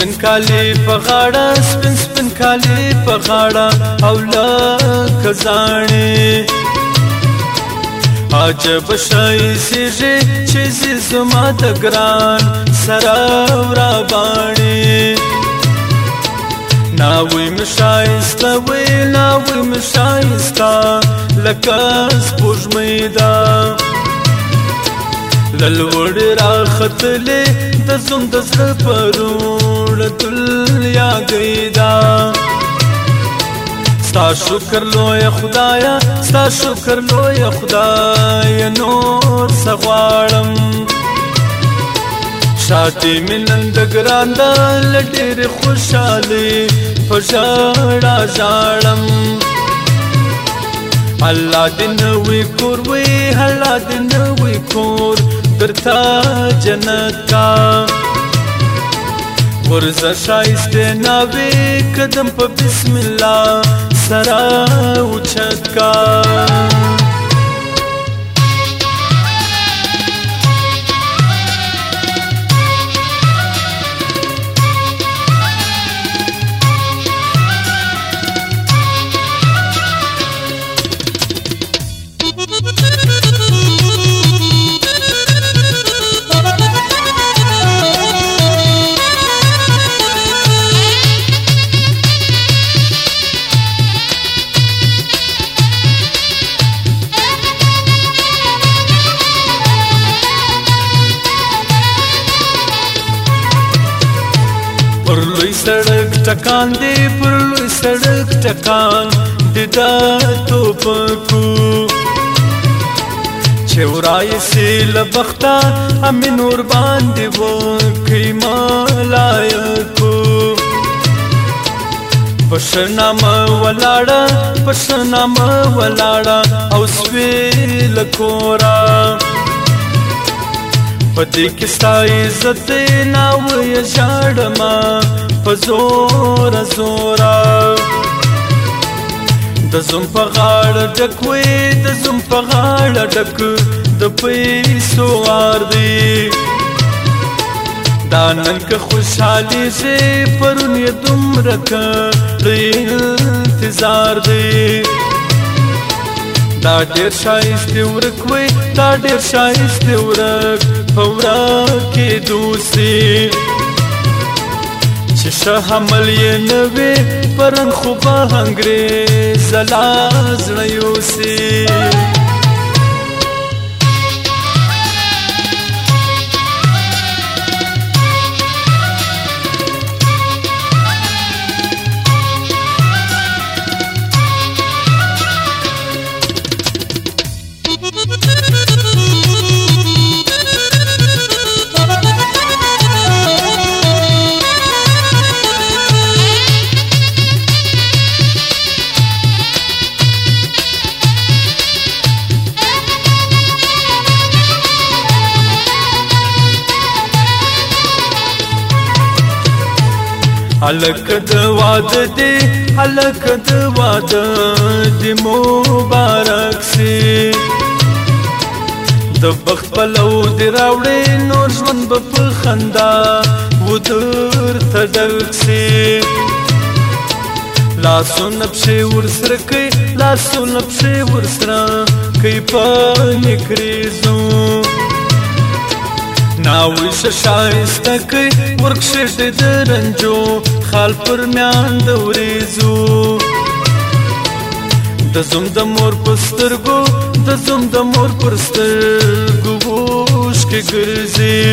سپین کالی په غاړه سپین کالی په غاړه او لکه زاڼې عجب ښایسېږي چې زی زما د ګران سره وراباڼې ناوی مې ښایسته وی ناوی مې ښایسته لکه سپوږمۍ ده له لوړې راختلې د زوم د زړه په روڼه دلیاګۍ ده ستا شکر لویه خدایه ستا شکر لویه خدایه نور څه غواړم شاعتي مې نن د ګران ده له ډېرې خوشحالۍ په ژړا ژاړم الله دې نوی کور وی الله دې نوی کور درته جنت کا ورځه ښایستې ناوې قدم په بسم الله سره اوچت کا پر لوی سړک ټکان دی پر لوی سړک ټکان دی دا توپکو چې ورایسي له بخته امین ور باندې وکړي ملایکو په ښه نامه ولاړه په ښه نامه ولاړه او سوې له کوره په دې کې ستا عزت دی ناویه ژاړمه په زوره زوره د زوم په غاړه ډک وی د زوم په غاړه ډک د پیسو وار دی دا نن که خوشحالیږي پرون یې دومره که د انتظار دی دا ډېر ښایستې ورک وی دا ډېر ښایستې ورک په ورک کې دوسي چې ښه حمل یې نه وي پرن خو به انګریز لا زړه یوسي هلک د واده دی هلک د واده دی مبارک سي د بخت پلو دی راوړې نور ژوند به په خندا و درته ډک سي لاسونه پښې ورسره کوي لاسونه پښې ورسره کوي په نکریزو ناوی ښه ښایسته کوي ورکښېږدی د رنجو خال پر میان د وریځو د زوم د مور په سترګو د زوم د مور پر سترګو اوښکې ګرځي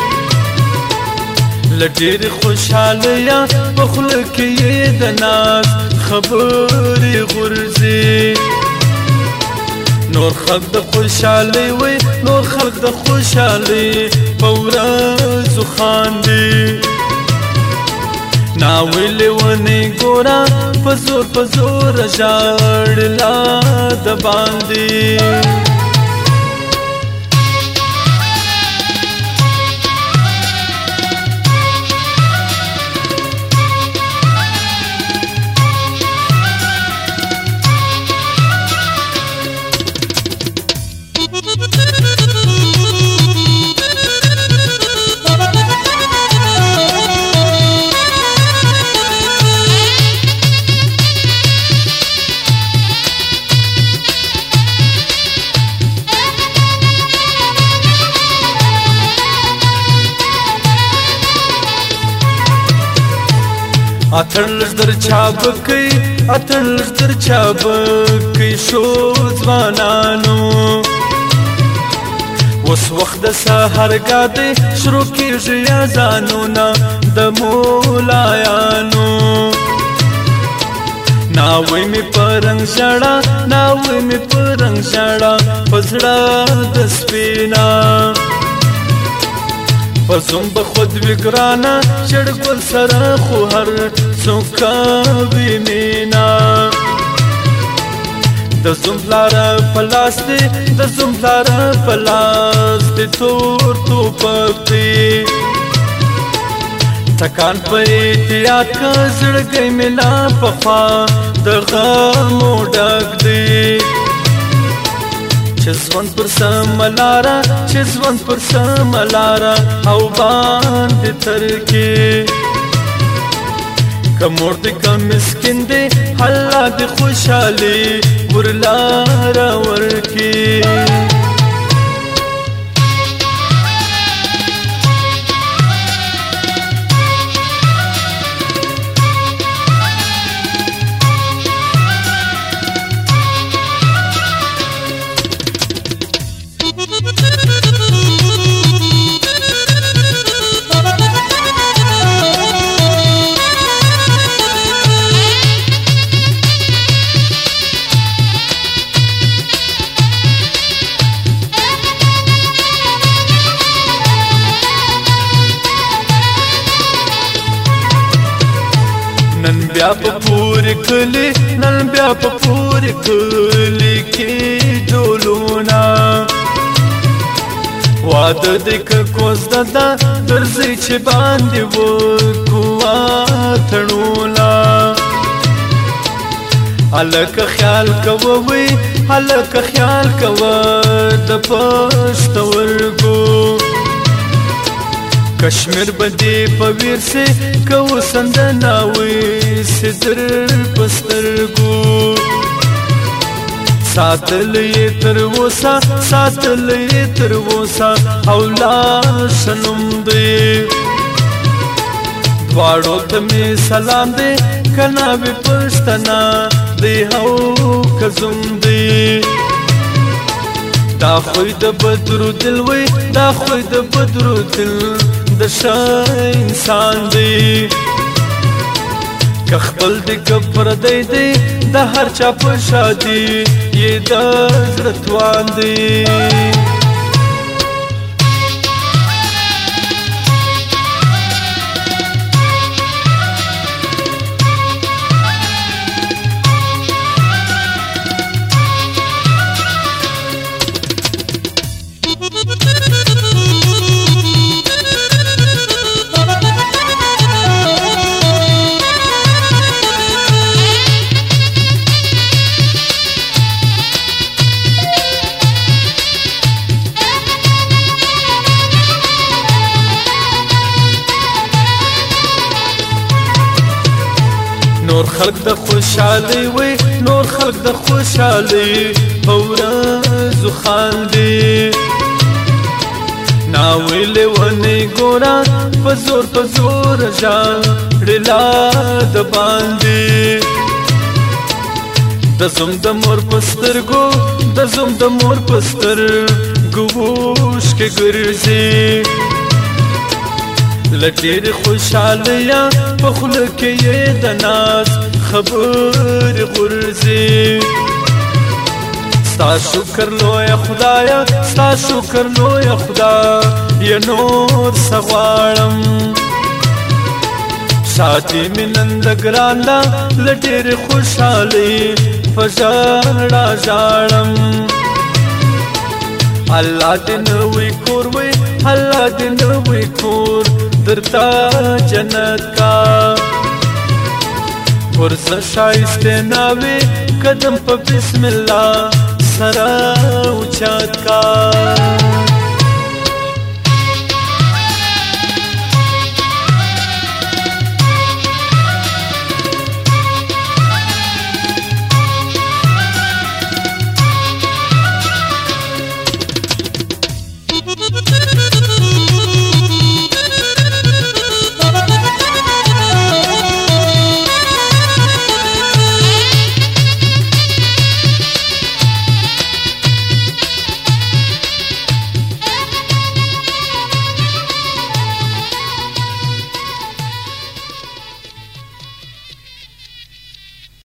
له ډېرې خوشحالۍ په خوله کې یې د ناز خبرې غورځي نور خلق د خوشحالۍ وی نور خلق د خوشحالۍ په ورځو خاندي ناوی لیونۍ ګوره په زور ژاړلا د باندې اتن لږ در چابکی اتن لږ در چابکی شو ځوانانو اوس وخت د سحرګاه دی شروع کېږي اذانونه د مولایانو ناوی می پرنګ ژړا ناوی می پرنګ ژړا په زړه د سپینا پزم به خود وی ګرانه چړګل سره خو هر څوک وی مینا د زمبلاره پلاس دی د زمبلاره پلاس دی تور توپک دی ټکان په احتیاط کا زړګی مې لا پخوا د غمو ډک دی چې ژوند پر سمه لاره چې ژوند پر سمه لاره او باندې ترکې که مور دی که مسکین دی الله دی خوشحالي ورلاره ورکې نن بیا په پورې کلی نن بیا په پورې کلی کې ډولونه واده دې که کوزده ده درځئ چې باندې وکړو اتڼونه هلکه خیال کوه وی هلکه خیال کوه د پښتورګو کشمیر بدی پویر سے کو سندناوی سدر پسترګو ساتل یې تر وسا ساتل یې تر وسا اولا شنم دی دواړو ته می سلام دی کنا به پښتنا دی هو کزم دی دا خوی د بدرو دل وی دا خوی د بدرو دل د ښه انسان دی که خپل دی که پردی دی د هر چا په شادي یې د زړه توان دی نور خلق د خوشحالي وي نور خلق د خوشحالي په ورځو خاندي ناوی لیونی ګوره په زور ژړلا د باندې د زوم د مور په سترګو د زوم د مور په سترګو اوښکې ګرځي لټیر خوشحالیا په خوله کې یې د ناز خبرې غورځي ستا شکر لویه خدایه ستا شکر لویه خدایه نور څه غواړم ساتي مې نن د ګران ده له ډېرې خوشحالۍ په ژړا ژاړم الله دې نوی کور وي الله دې نوی کور درته جنت کا ورځه ښایسته ناوې قدم په بسم الله سره اوچت کا